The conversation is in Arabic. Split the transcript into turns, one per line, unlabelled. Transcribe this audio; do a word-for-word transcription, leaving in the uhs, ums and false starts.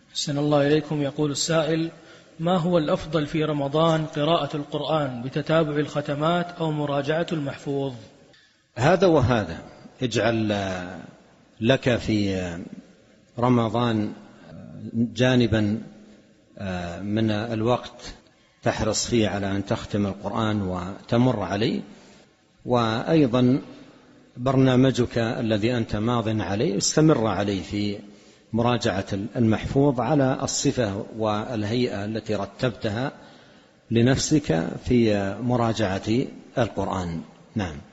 أحسن الله إليكم. يقول السائل: ما هو الأفضل في رمضان، قراءة القرآن بتتابع الختمات أو مراجعة المحفوظ؟
هذا وهذا. اجعل لك في رمضان جانبا من الوقت تحرص فيه على أن تختم القرآن وتمر عليه، وأيضا برنامجك الذي أنت ماض عليه استمر عليه في مراجعة المحفوظ على الصفة والهيئة التي رتبتها لنفسك في مراجعة القرآن. نعم.